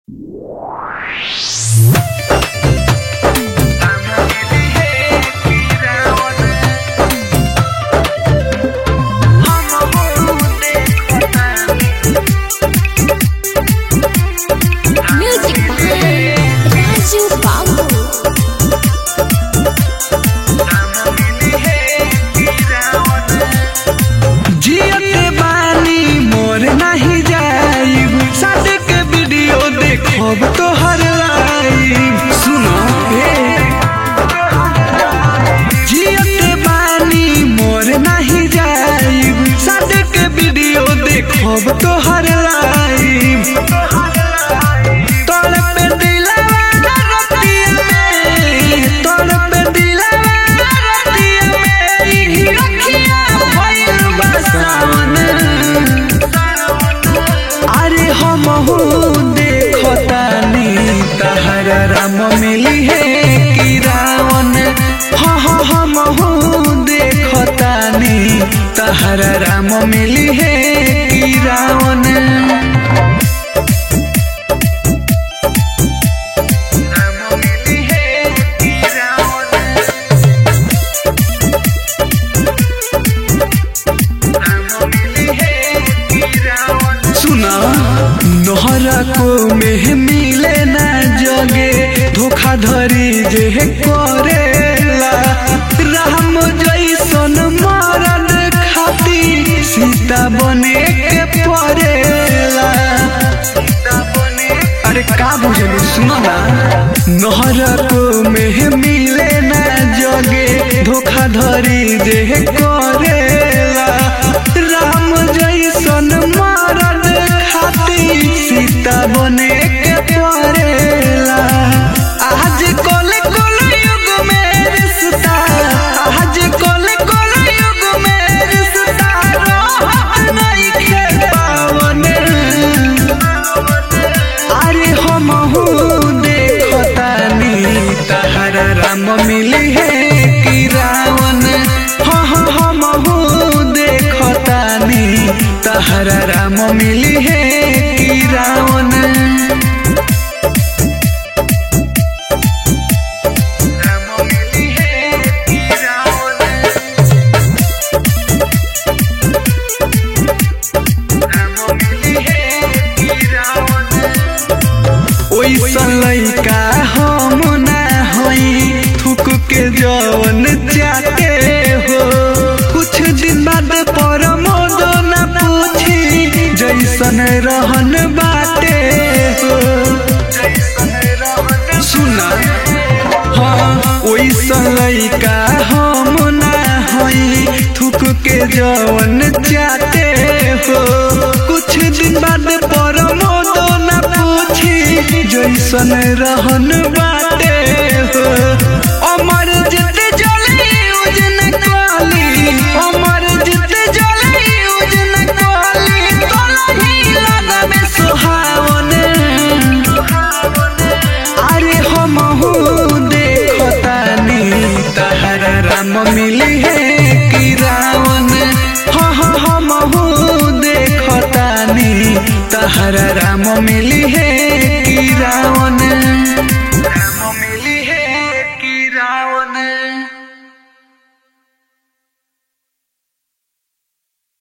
अब तो हर लाइफ सुनो जियते बानी मोर नहीं जाइब सादे के वीडियो देखब तो हर लाइफ तोड़ पे दिलवा रतिया में तोड़ पे दिलवा रतिया में ही रखिया भइल बसावन अरे हम तहरा राम मिली है कि रावण हम देखतानी तहरा राम मिली है कि रावण सुना नोहरा को में मिले ना जगे धोखाधड़ी जे करेला राम जैसन मरद खाती सीता बने के पड़ेला अरे का बुझलू सुनो ना नोहरा को में मिले ना जगे धोखाधड़ी जे करेला राम जैसन मरद खाती सीता बने के पड़ेला आज कल युग में रिश्ता आज कल युग में रिश्ता नहीं के पावन अरे हम देखतानी तहरा राम मिली है कि रावण हम देखतानी तहरा राम मिली है कि रावण ओइसन लइका हम ना हई थूक के जवन चाहते हो कुछ दिन बाद परमोद न पूछी जैसन रहन बाटे हो सुना हाँ ओइसन लइका हम ना हई थूक के जवन चाहते हो कुछ दिन बाद परमोद न पूछी जैसन रहन बाटे हो अमर जिते जले उजन काली अमर जिते जले उजन काली तोलही लगा में सुहावन अरे हम देखतानी तहरा राम मिली है कि रावण हम देखतानी तहरा राम मिली है